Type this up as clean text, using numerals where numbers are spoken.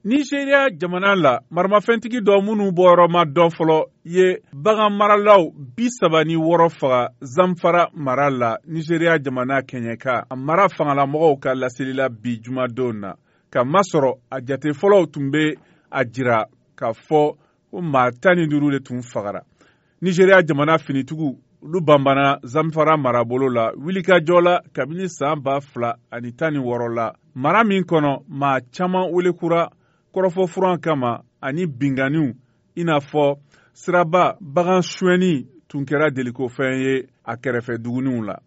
Nigeria jamana la maramafɛntigi dɔ minnu bɔyɔrɔ ma dɔn fɔlɔ ye bagan maralaw 36 faga Zamfara mara la Nigeria jamana kɛɲɛka a mara fangalamɔgɔw ka laselila bi jumadon na ka masɔrɔ a jate fɔlɔw tun bɛ a jira k'a fɔ ko maa 15 de tun fagara. Nigeria jamana finitigiw olu banbana Zamfara marabolo la wilikajɔ la kabini san 2016 la mara min kɔnɔ maa caman welekura kɔrɔfɔ furan kama ani binganiw i n'a fɔ siraba bagan suɲɛni tun kɛra delikofɛn ye a kɛrɛfɛ duguniw la.